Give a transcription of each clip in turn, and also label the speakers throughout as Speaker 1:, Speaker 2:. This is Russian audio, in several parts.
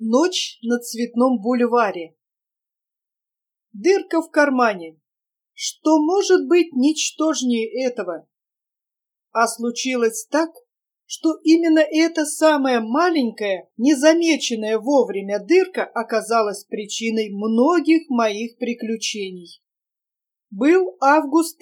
Speaker 1: Ночь на Цветном бульваре. Дырка в кармане. Что может быть ничтожнее этого? А случилось так, что именно эта самая маленькая, незамеченная вовремя дырка оказалась причиной многих моих приключений. Был август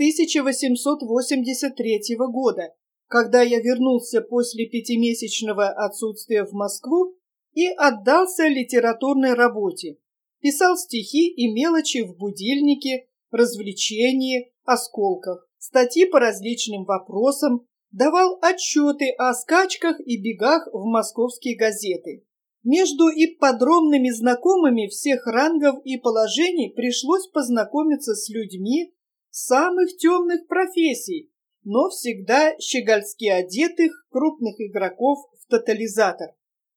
Speaker 1: 1883 года, когда я вернулся после 5-месячного отсутствия в Москву и отдался литературной работе. Писал стихи и мелочи в будильнике, развлечении, осколках, статьи по различным вопросам, давал отчеты о скачках и бегах в московские газеты. Между ипподромными знакомыми всех рангов и положений пришлось познакомиться с людьми самых темных профессий, но всегда щегольски одетых крупных игроков в тотализатор.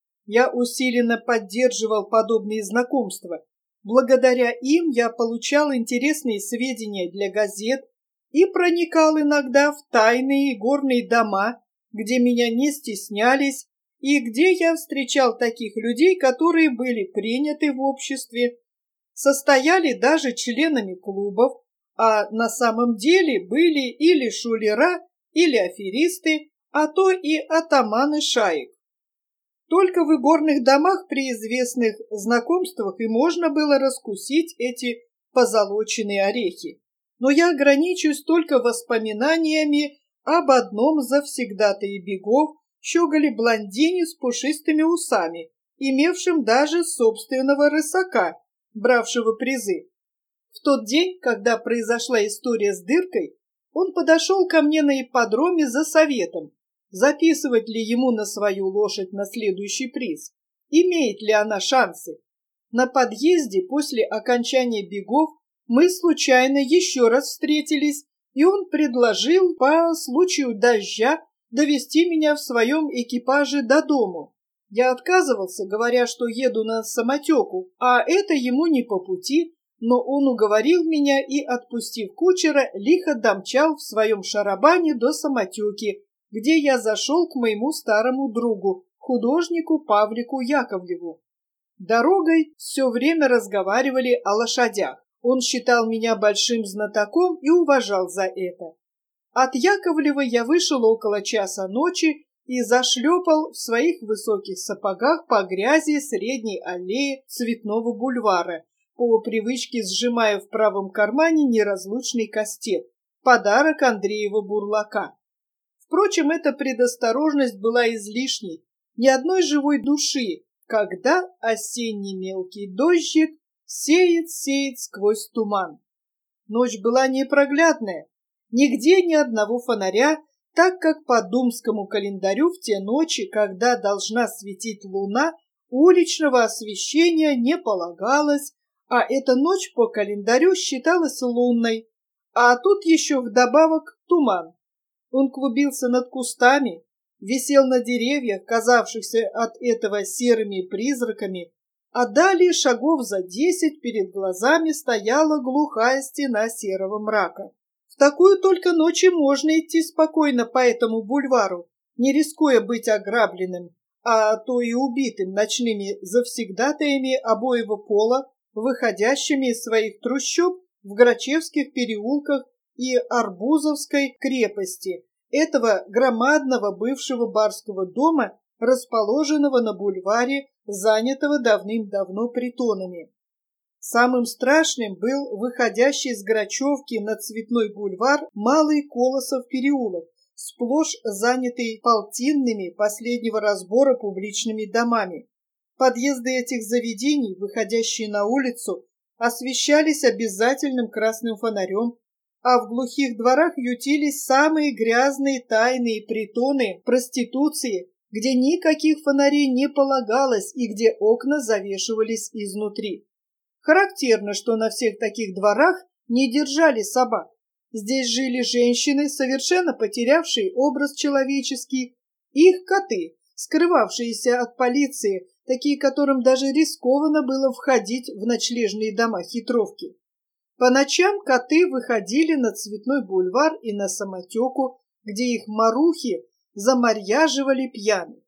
Speaker 1: Я усиленно поддерживал подобные знакомства. Благодаря им я получал интересные сведения для газет и проникал иногда в тайные горные дома, где меня не стеснялись, и где я встречал таких людей, которые были приняты в обществе, состояли даже членами клубов, а на самом деле были или шулера, или аферисты, а то и атаманы шаек. Только в игорных домах при известных знакомствах и можно было раскусить эти позолоченные орехи. Но я ограничусь только воспоминаниями об одном завсегдатае бегов, щеголе-блондине с пушистыми усами, имевшем даже собственного рысака, бравшего призы. В тот день, когда произошла история с дыркой, он подошел ко мне на ипподроме за советом, записывать ли ему на свою лошадь на следующий приз, имеет ли она шансы. На подъезде после окончания бегов мы случайно еще раз встретились, и он предложил по случаю дождя довести меня в своем экипаже до дому. Я отказывался, говоря, что еду на самотеку, а это ему не по пути, но он уговорил меня и, отпустив кучера, лихо домчал в своем шарабане до самотеки, где я зашел к моему старому другу, художнику Павлику Яковлеву. Дорогой все время разговаривали о лошадях. Он считал меня большим знатоком и уважал за это. От Яковлева я вышел около часа ночи и зашлепал в своих высоких сапогах по грязи средней аллеи Цветного бульвара, по привычке сжимая в правом кармане неразлучный кастет, подарок Андреева бурлака. Впрочем, эта предосторожность была излишней. Ни одной живой души, когда осенний мелкий дождик сеет сквозь туман. Ночь была непроглядная, нигде ни одного фонаря, так как по думскому календарю в те ночи, когда должна светить луна, уличного освещения не полагалось, а эта ночь по календарю считалась лунной, а тут еще вдобавок туман. Он клубился над кустами, висел на деревьях, казавшихся от этого серыми призраками, а далее шагов за 10 перед глазами стояла глухая стена серого мрака. В такую только ночь можно идти спокойно по этому бульвару, не рискуя быть ограбленным, а то и убитым ночными завсегдатаями обоего пола, выходящими из своих трущоб в Грачевских переулках и Арбузовской крепости, этого громадного бывшего барского дома, расположенного на бульваре, занятого давным-давно притонами. Самым страшным был выходящий с Грачевки на Цветной бульвар Малый Колосов переулок, сплошь занятый полтинными последнего разбора публичными домами. Подъезды этих заведений, выходящие на улицу, освещались обязательным красным фонарем, а в глухих дворах ютились самые грязные тайные притоны проституции, где никаких фонарей не полагалось и где окна завешивались изнутри. Характерно, что на всех таких дворах не держали собак. Здесь жили женщины, совершенно потерявшие образ человеческий, и их коты, скрывавшиеся от полиции, такие, которым даже рискованно было входить в ночлежные дома хитровки. По ночам коты выходили на Цветной бульвар и на самотеку, где их марухи замарьяживали пьяных.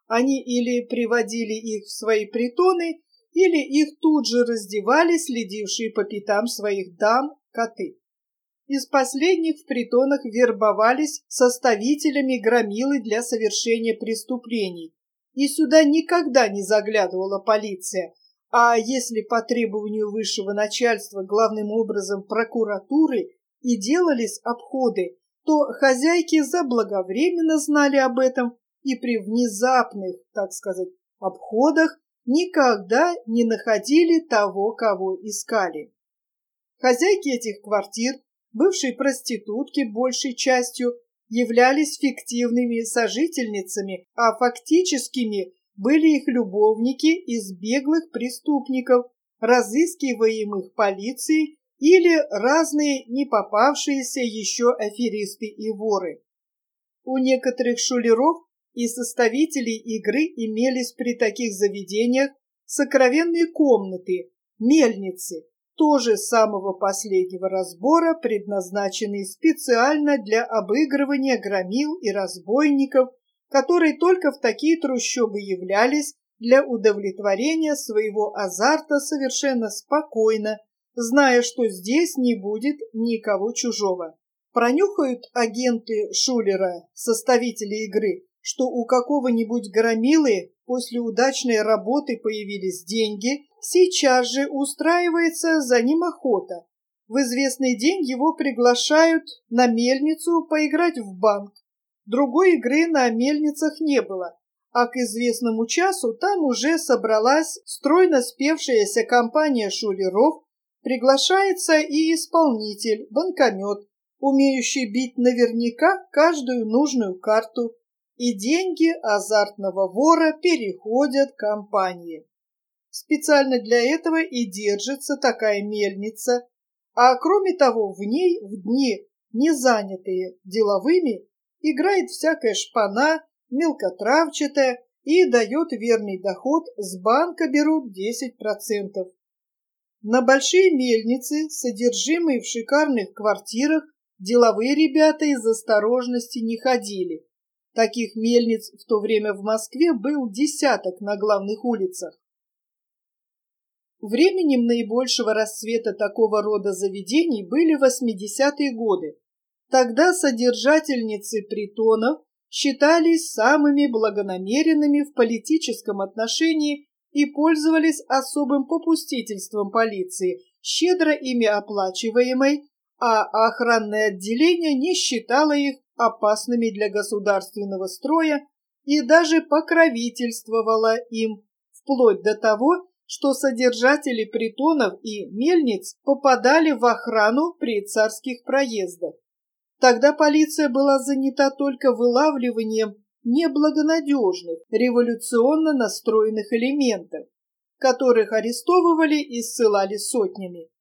Speaker 1: Они или приводили их в свои притоны, или их тут же раздевали следившие по пятам своих дам коты. Из последних в притонах вербовались составителями громилы для совершения преступлений, и сюда никогда не заглядывала полиция, а если по требованию высшего начальства, главным образом прокуратуры, и делались обходы, то хозяйки заблаговременно знали об этом и при внезапных, так сказать, обходах никогда не находили того, кого искали. Хозяйки этих квартир, бывшие проститутки большей частью, являлись фиктивными сожительницами, а фактическими были их любовники из беглых преступников, разыскиваемых полицией, или разные не попавшиеся еще аферисты и воры. У некоторых шулеров и составителей игры имелись при таких заведениях сокровенные комнаты, мельницы, тоже самого последнего разбора, предназначенные специально для обыгрывания громил и разбойников, которые только в такие трущобы являлись для удовлетворения своего азарта совершенно спокойно, зная, что здесь не будет никого чужого. Пронюхают агенты шулера, составители игры, что у какого-нибудь громилы после удачной работы появились деньги, сейчас же устраивается за ним охота. В известный день его приглашают на мельницу поиграть в банк. Другой игры на мельницах не было, а к известному часу там уже собралась стройно спевшаяся компания шулеров, приглашается и исполнитель, банкомет, умеющий бить наверняка каждую нужную карту, и деньги азартного вора переходят к компании. Специально для этого и держится такая мельница, а кроме того в ней в дни, не занятые деловыми, играет всякая шпана, мелкотравчатая и дает верный доход, с банка берут 10%. На большие мельницы, содержимые в шикарных квартирах, деловые ребята из осторожности не ходили. Таких мельниц в то время в Москве был десяток на главных улицах. Временем наибольшего расцвета такого рода заведений были 80-е годы. Тогда содержательницы притонов считались самыми благонамеренными в политическом отношении и пользовались особым попустительством полиции, щедро ими оплачиваемой, а охранное отделение не считало их опасными для государственного строя и даже покровительствовало им, вплоть до того, что содержатели притонов и мельниц попадали в охрану при царских проездах. Тогда полиция была занята только вылавливанием неблагонадежных, революционно настроенных элементов, которых арестовывали и ссылали сотнями.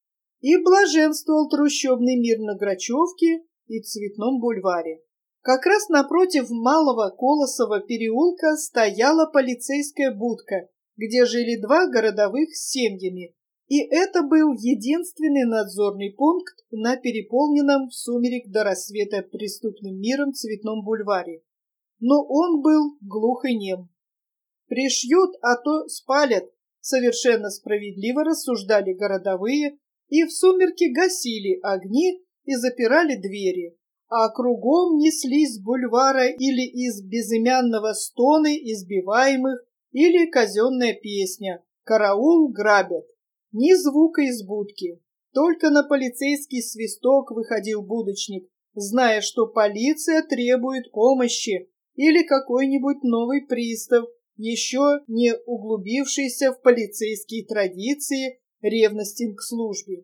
Speaker 1: И блаженствовал трущобный мир на Грачевке и Цветном бульваре. Как раз напротив Малого Колосова переулка стояла полицейская будка, где жили два городовых с семьями, и это был единственный надзорный пункт на переполненном в сумерек до рассвета преступным миром Цветном бульваре. Но он был глух и нем. Пришьют, а то спалят, совершенно справедливо рассуждали городовые, и в сумерки гасили огни и запирали двери, а кругом неслись с бульвара или из безымянного стоны избиваемых, или казенная песня «Караул грабят». Ни звука из будки, только на полицейский свисток выходил будочник, зная, что полиция требует помощи, или какой-нибудь новый пристав, еще не углубившийся в полицейские традиции, ревностен к службе.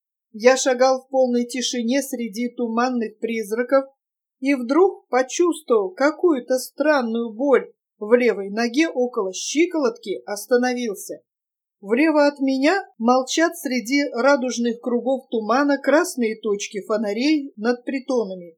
Speaker 1: Я шагал в полной тишине среди туманных призраков и вдруг почувствовал какую-то странную боль в левой ноге около щиколотки, остановился. Влево от меня молчат среди радужных кругов тумана красные точки фонарей над притонами.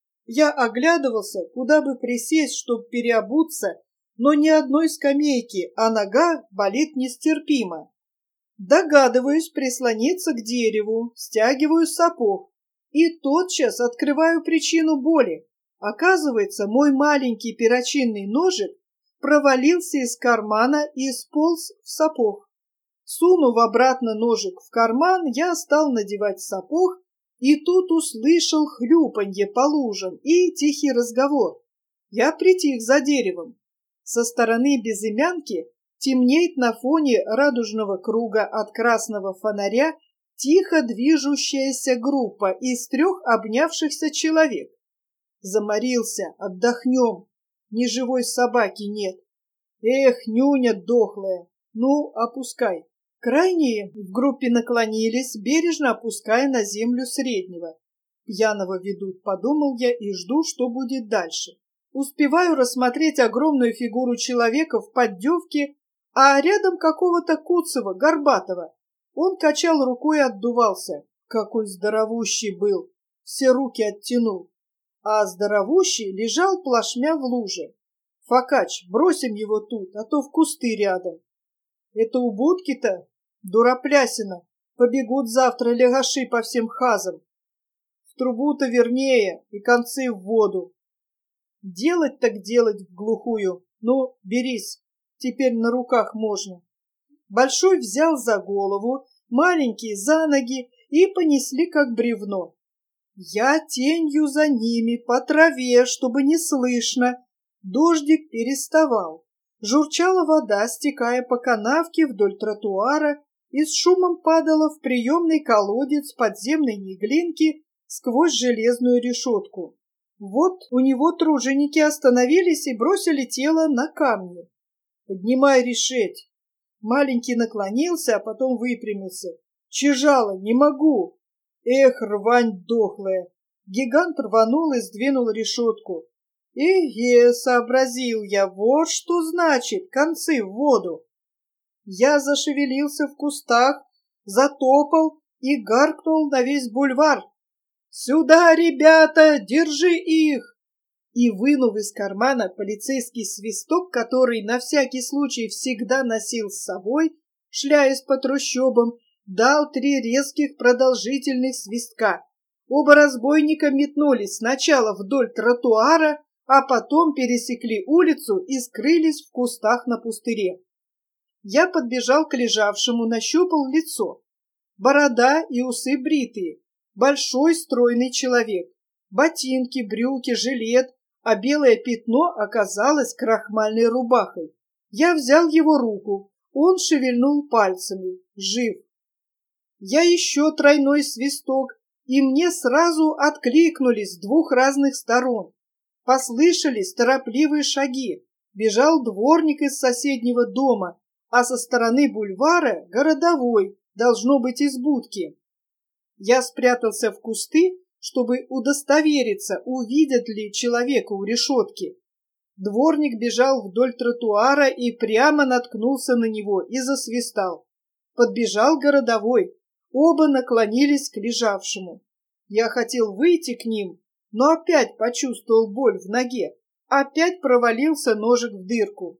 Speaker 1: Я оглядывался, куда бы присесть, чтобы переобуться, но ни одной скамейки, а нога болит нестерпимо. Догадываюсь прислониться к дереву, стягиваю сапог и тотчас открываю причину боли. Оказывается, мой маленький перочинный ножик провалился из кармана и сполз в сапог. Сунув обратно ножик в карман, я стал надевать сапог, и тут услышал хлюпанье по лужам и тихий разговор. Я притих за деревом. Со стороны Безымянки темнеет на фоне радужного круга от красного фонаря тихо движущаяся группа из 3 обнявшихся человек. Заморился, отдохнем. Ни живой собаки нет. Эх, нюня дохлая. Ну, опускай. Крайние в группе наклонились, бережно опуская на землю среднего. Пьяного ведут, подумал я, и жду, что будет дальше. Успеваю рассмотреть огромную фигуру человека в поддевке, а рядом какого-то куцого, горбатого. Он качал рукой и отдувался. Какой здоровущий был, все руки оттянул. А здоровущий лежал плашмя в луже. Фокач, бросим его тут, а то в кусты рядом. Это у будки-то? Дуроплясина. Побегут завтра лягаши по всем хазам. В трубу-то вернее, и концы в воду. Делать так делать в глухую. Ну, берись, теперь на руках можно. Большой взял за голову, маленький за ноги и понесли как бревно. Я тенью за ними, по траве, чтобы не слышно. Дождик переставал. Журчала вода, стекая по канавке вдоль тротуара, и с шумом падала в приемный колодец подземной Неглинки сквозь железную решетку. Вот у него труженики остановились и бросили тело на камни. «Поднимай решеть!» Маленький наклонился, а потом выпрямился. «Чижало, не могу!» Эх, рвань дохлая! Гигант рванул и сдвинул решетку. «Эге», — сообразил я, — вот что значит концы в воду. Я зашевелился в кустах, затопал и гаркнул на весь бульвар. «Сюда, ребята, держи их!» И, вынув из кармана полицейский свисток, который на всякий случай всегда носил с собой, шляясь по трущобам, дал 3 резких продолжительных свистка. Оба разбойника метнулись сначала вдоль тротуара, а потом пересекли улицу и скрылись в кустах на пустыре. Я подбежал к лежавшему, нащупал лицо. Борода и усы бритые, большой стройный человек, ботинки, брюки, жилет, а белое пятно оказалось крахмальной рубахой. Я взял его руку, он шевельнул пальцами, жив. Я еще тройной свисток, и мне сразу откликнулись с 2 разных сторон. Послышались торопливые шаги, бежал дворник из соседнего дома, а со стороны бульвара городовой, должно быть, из будки. Я спрятался в кусты, чтобы удостовериться, увидят ли человека у решетки. Дворник бежал вдоль тротуара и прямо наткнулся на него и засвистал. Подбежал городовой, оба наклонились к лежавшему. Я хотел выйти к ним, но опять почувствовал боль в ноге, опять провалился ножик в дырку.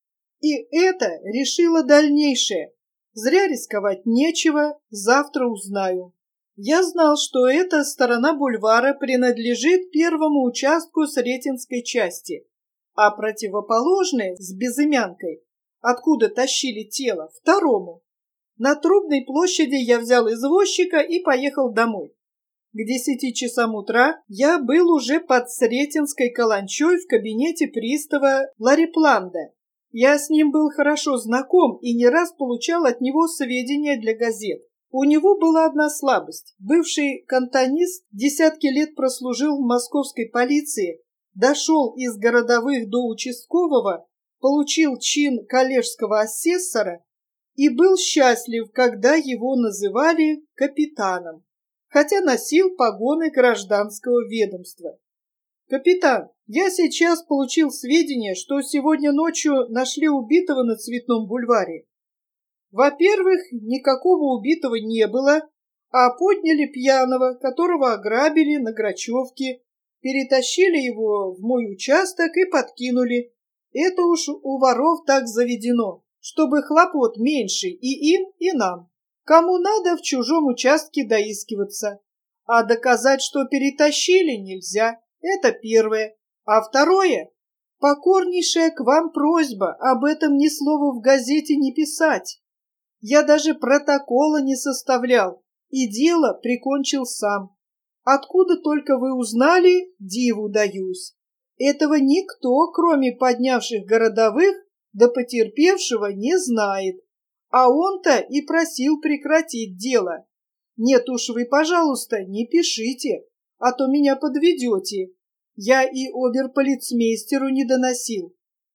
Speaker 1: И это решило дальнейшее. Зря рисковать нечего, завтра узнаю. Я знал, что эта сторона бульвара принадлежит первому участку Сретенской части, а противоположная с Безымянкой, откуда тащили тело, второму. На Трубной площади я взял извозчика и поехал домой. К 10 часам утра я был уже под Сретенской каланчой в кабинете пристава Ларипланда. Я с ним был хорошо знаком и не раз получал от него сведения для газет. У него была одна слабость. Бывший кантонист десятки лет прослужил в московской полиции, дошел из городовых до участкового, получил чин коллежского асессора и был счастлив, когда его называли капитаном, хотя носил погоны гражданского ведомства. «Капитан, я сейчас получил сведения, что сегодня ночью нашли убитого на Цветном бульваре. Во-первых, никакого убитого не было, а подняли пьяного, которого ограбили на Грачевке, перетащили его в мой участок и подкинули. Это уж у воров так заведено, чтобы хлопот меньше и им, и нам. Кому надо в чужом участке доискиваться. А доказать, что перетащили, нельзя. Это первое. А второе, Покорнейшая к вам просьба об этом ни слова в газете не писать. Я даже протокола не составлял и дело прикончил сам. Откуда только вы узнали, диву даюсь. Этого никто, кроме поднявших городовых, да потерпевшего, не знает. А он-то и просил прекратить дело. Нет уж вы, пожалуйста, не пишите, а то меня подведете. Я и оберполицмейстеру не доносил.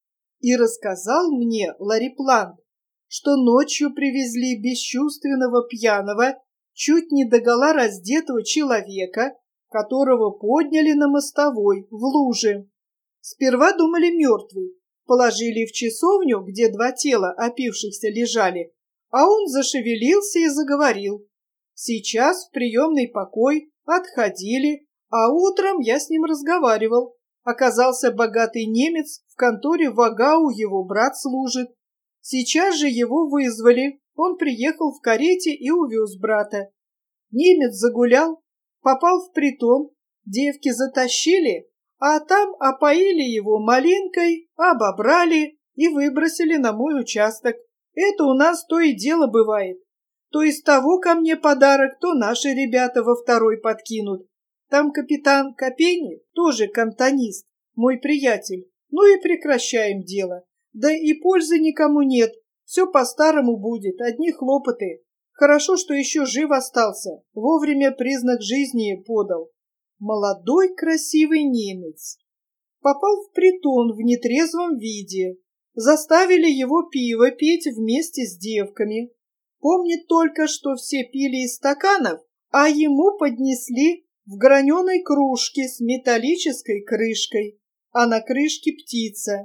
Speaker 1: И рассказал мне Ларипланд, что ночью привезли бесчувственного пьяного, чуть не догола раздетого человека, которого подняли на мостовой в луже. Сперва думали мертвый, положили в часовню, где два тела опившихся лежали, а он зашевелился и заговорил. Сейчас в приемный покой отходили, а утром я с ним разговаривал. Оказался богатый немец, в конторе Вагау его брат служит. Сейчас же его вызвали, он приехал в карете и увез брата. Немец загулял, попал в притон, девки затащили, а там опоили его малинкой, обобрали и выбросили на мой участок. Это у нас то и дело бывает. То из того ко мне подарок, то наши ребята во второй подкинут. Там капитан Копени, тоже кантонист, мой приятель. Ну и прекращаем дело. Да и пользы никому нет. Все по-старому будет, одни хлопоты. Хорошо, что еще жив остался. Вовремя признак жизни подал. Молодой красивый немец. Попал в притон в нетрезвом виде. Заставили его пиво пить вместе с девками. Помнит только, что все пили из стаканов, а ему поднесли в граненой кружке с металлической крышкой, а на крышке птица.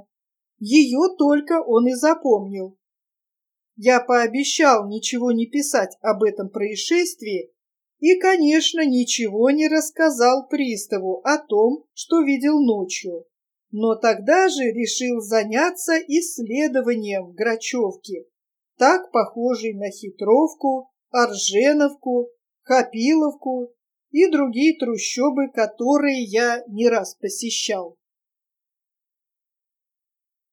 Speaker 1: Ее только он и запомнил. Я пообещал ничего не писать об этом происшествии и, конечно, ничего не рассказал приставу о том, что видел ночью. Но тогда же решил заняться исследованием Грачевки, так похожей на Хитровку, Орженовку, Хапиловку и другие трущобы, которые я не раз посещал.